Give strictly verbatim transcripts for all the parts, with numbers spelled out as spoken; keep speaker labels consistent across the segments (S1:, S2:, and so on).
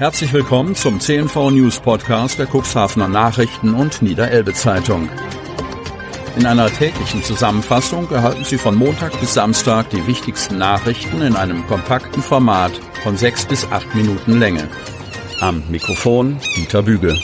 S1: Herzlich willkommen zum C N V News Podcast der Cuxhavener Nachrichten und Niederelbe Zeitung. In einer täglichen Zusammenfassung erhalten Sie von Montag bis Samstag die wichtigsten Nachrichten in einem kompakten Format von sechs bis acht Minuten Länge. Am Mikrofon Dieter Büge.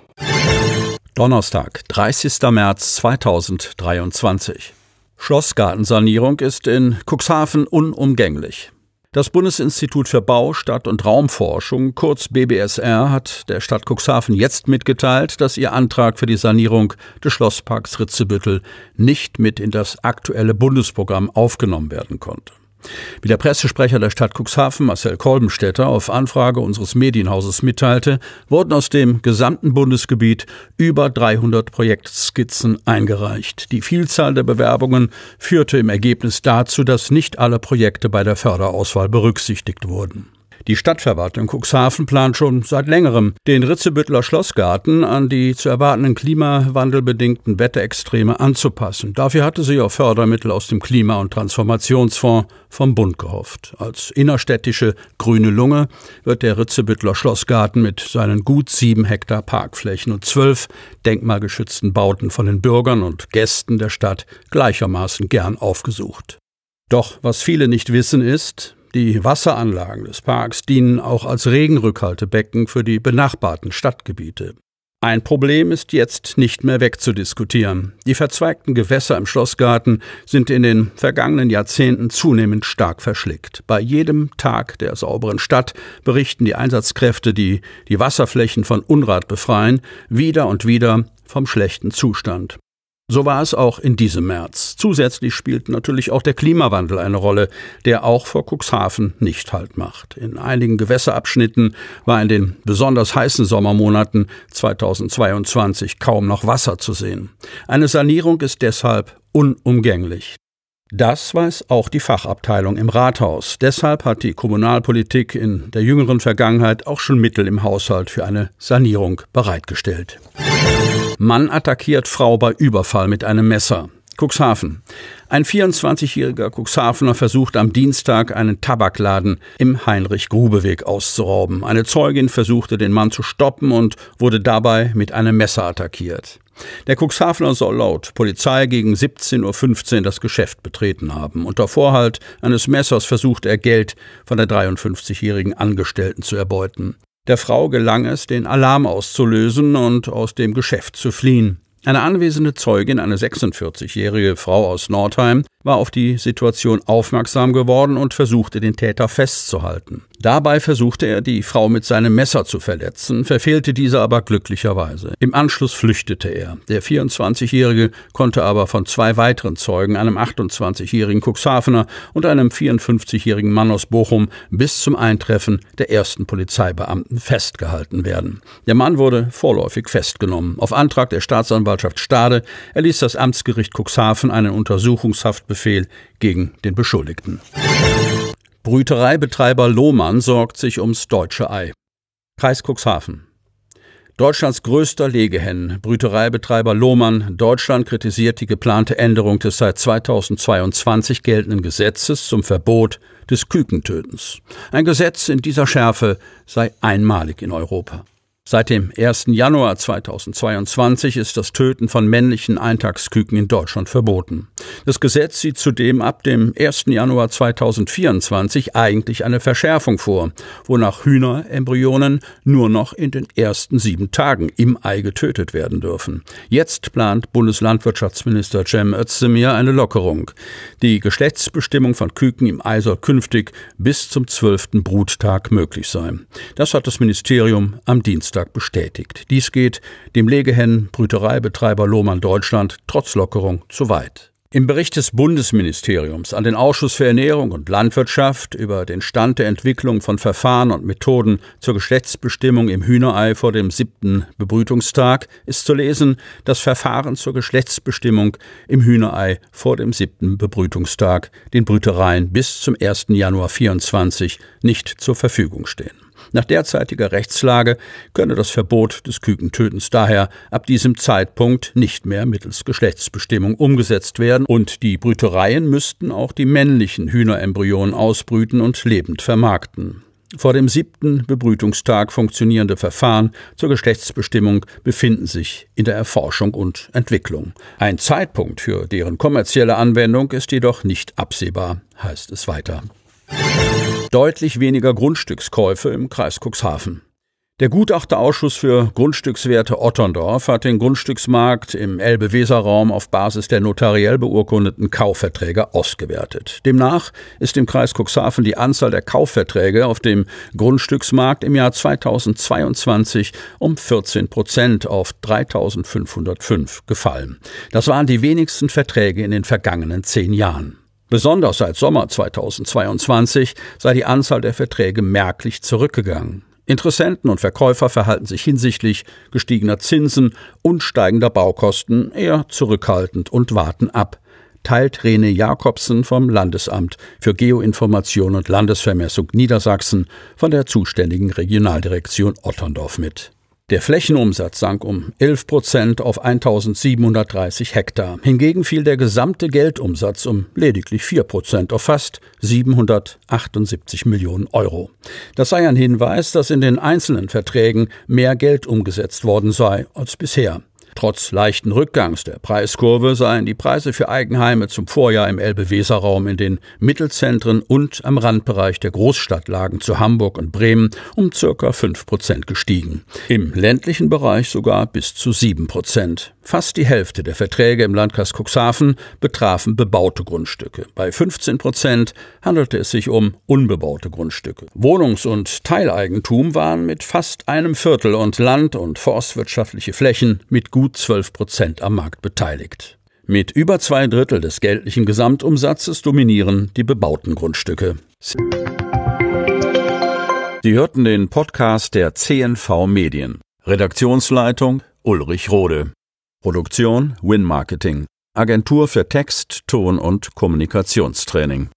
S1: Donnerstag, dreißigster März zweitausenddreiundzwanzig. Schlossgartensanierung ist in Cuxhaven unumgänglich. Das Bundesinstitut für Bau-, Stadt- und Raumforschung, kurz B B S R, hat der Stadt Cuxhaven jetzt mitgeteilt, dass ihr Antrag für die Sanierung des Schlossparks Ritzebüttel nicht mit in das aktuelle Bundesprogramm aufgenommen werden konnte. Wie der Pressesprecher der Stadt Cuxhaven, Marcel Kolbenstädter, auf Anfrage unseres Medienhauses mitteilte, wurden aus dem gesamten Bundesgebiet über dreihundert Projektskizzen eingereicht. Die Vielzahl der Bewerbungen führte im Ergebnis dazu, dass nicht alle Projekte bei der Förderauswahl berücksichtigt wurden. Die Stadtverwaltung Cuxhaven plant schon seit längerem, den Ritzebütteler Schlossgarten an die zu erwartenden klimawandelbedingten Wetterextreme anzupassen. Dafür hatte sie auf Fördermittel aus dem Klima- und Transformationsfonds vom Bund gehofft. Als innerstädtische grüne Lunge wird der Ritzebütteler Schlossgarten mit seinen gut sieben Hektar Parkflächen und zwölf denkmalgeschützten Bauten von den Bürgern und Gästen der Stadt gleichermaßen gern aufgesucht. Doch was viele nicht wissen ist, die Wasseranlagen des Parks dienen auch als Regenrückhaltebecken für die benachbarten Stadtgebiete. Ein Problem ist jetzt nicht mehr wegzudiskutieren. Die verzweigten Gewässer im Schlossgarten sind in den vergangenen Jahrzehnten zunehmend stark verschlickt. Bei jedem Tag der sauberen Stadt berichten die Einsatzkräfte, die die Wasserflächen von Unrat befreien, wieder und wieder vom schlechten Zustand. So war es auch in diesem März. Zusätzlich spielt natürlich auch der Klimawandel eine Rolle, der auch vor Cuxhaven nicht Halt macht. In einigen Gewässerabschnitten war in den besonders heißen Sommermonaten zweitausendzweiundzwanzig kaum noch Wasser zu sehen. Eine Sanierung ist deshalb unumgänglich. Das weiß auch die Fachabteilung im Rathaus. Deshalb hat die Kommunalpolitik in der jüngeren Vergangenheit auch schon Mittel im Haushalt für eine Sanierung bereitgestellt. Mann attackiert Frau bei Überfall mit einem Messer. Cuxhaven. Ein vierundzwanzigjähriger Cuxhavener versucht am Dienstag, einen Tabakladen im Heinrich-Grube-Weg auszurauben. Eine Zeugin versuchte, den Mann zu stoppen und wurde dabei mit einem Messer attackiert. Der Cuxhavener soll laut Polizei gegen siebzehn Uhr fünfzehn das Geschäft betreten haben. Unter Vorhalt eines Messers versuchte er, Geld von der dreiundfünfzigjährigen Angestellten zu erbeuten. Der Frau gelang es, den Alarm auszulösen und aus dem Geschäft zu fliehen. Eine anwesende Zeugin, eine sechsundvierzigjährige Frau aus Nordheim, war auf die Situation aufmerksam geworden und versuchte, den Täter festzuhalten. Dabei versuchte er, die Frau mit seinem Messer zu verletzen, verfehlte diese aber glücklicherweise. Im Anschluss flüchtete er. Der vierundzwanzigjährige konnte aber von zwei weiteren Zeugen, einem achtundzwanzigjährigen Cuxhavener und einem vierundfünfzigjährigen Mann aus Bochum, bis zum Eintreffen der ersten Polizeibeamten festgehalten werden. Der Mann wurde vorläufig festgenommen. Auf Antrag der Staatsanwaltschaft Stade erließ das Amtsgericht Cuxhaven einen Untersuchungshaftbefehl gegen den Beschuldigten. Brütereibetreiber Lohmann sorgt sich ums deutsche Ei. Kreis Cuxhaven. Deutschlands größter Legehennen-Brütereibetreiber Lohmann Deutschland kritisiert die geplante Änderung des seit zweitausendzweiundzwanzig geltenden Gesetzes zum Verbot des Kükentötens. Ein Gesetz in dieser Schärfe sei einmalig in Europa. Seit dem ersten Januar zweitausendzweiundzwanzig ist das Töten von männlichen Eintagsküken in Deutschland verboten. Das Gesetz sieht zudem ab dem ersten Januar zweitausendvierundzwanzig eigentlich eine Verschärfung vor, wonach Hühnerembryonen nur noch in den ersten sieben Tagen im Ei getötet werden dürfen. Jetzt plant Bundeslandwirtschaftsminister Cem Özdemir eine Lockerung. Die Geschlechtsbestimmung von Küken im Ei soll künftig bis zum zwölften Bruttag möglich sein. Das hat das Ministerium am Dienstag bestätigt. Dies geht dem Legehennen-Brütereibetreiber Lohmann Deutschland trotz Lockerung zu weit. Im Bericht des Bundesministeriums an den Ausschuss für Ernährung und Landwirtschaft über den Stand der Entwicklung von Verfahren und Methoden zur Geschlechtsbestimmung im Hühnerei vor dem siebten Bebrütungstag ist zu lesen, dass Verfahren zur Geschlechtsbestimmung im Hühnerei vor dem siebten Bebrütungstag den Brütereien bis zum ersten Januar vierundzwanzig nicht zur Verfügung stehen. Nach derzeitiger Rechtslage könne das Verbot des Kükentötens daher ab diesem Zeitpunkt nicht mehr mittels Geschlechtsbestimmung umgesetzt werden und die Brütereien müssten auch die männlichen Hühnerembryonen ausbrüten und lebend vermarkten. Vor dem siebten Bebrütungstag funktionierende Verfahren zur Geschlechtsbestimmung befinden sich in der Erforschung und Entwicklung. Ein Zeitpunkt für deren kommerzielle Anwendung ist jedoch nicht absehbar, heißt es weiter. Deutlich weniger Grundstückskäufe im Kreis Cuxhaven. Der Gutachterausschuss für Grundstückswerte Otterndorf hat den Grundstücksmarkt im Elbe-Weser-Raum auf Basis der notariell beurkundeten Kaufverträge ausgewertet. Demnach ist im Kreis Cuxhaven die Anzahl der Kaufverträge auf dem Grundstücksmarkt im Jahr zweitausendzweiundzwanzig um vierzehn Prozent auf dreitausendfünfhundertfünf gefallen. Das waren die wenigsten Verträge in den vergangenen zehn Jahren. Besonders seit Sommer zweitausendzweiundzwanzig sei die Anzahl der Verträge merklich zurückgegangen. Interessenten und Verkäufer verhalten sich hinsichtlich gestiegener Zinsen und steigender Baukosten eher zurückhaltend und warten ab, teilt Rene Jakobsen vom Landesamt für Geoinformation und Landesvermessung Niedersachsen von der zuständigen Regionaldirektion Otterndorf mit. Der Flächenumsatz sank um elf Prozent auf eintausendsiebenhundertdreißig Hektar. Hingegen fiel der gesamte Geldumsatz um lediglich vier Prozent auf fast siebenhundertachtundsiebzig Millionen Euro. Das sei ein Hinweis, dass in den einzelnen Verträgen mehr Geld umgesetzt worden sei als bisher. Trotz leichten Rückgangs der Preiskurve seien die Preise für Eigenheime zum Vorjahr im Elbe-Weser-Raum in den Mittelzentren und am Randbereich der Großstadtlagen zu Hamburg und Bremen um circa fünf Prozent gestiegen. Im ländlichen Bereich sogar bis zu sieben Prozent. Fast die Hälfte der Verträge im Landkreis Cuxhaven betrafen bebaute Grundstücke. Bei fünfzehn Prozent handelte es sich um unbebaute Grundstücke. Wohnungs- und Teileigentum waren mit fast einem Viertel und Land- und forstwirtschaftliche Flächen mit gut zwölf Prozent am Markt beteiligt. Mit über zwei Drittel des geldlichen Gesamtumsatzes dominieren die bebauten Grundstücke. Sie hörten den Podcast der C N V Medien. Redaktionsleitung Ulrich Rode. Produktion Win Marketing. Agentur für Text, Ton und Kommunikationstraining.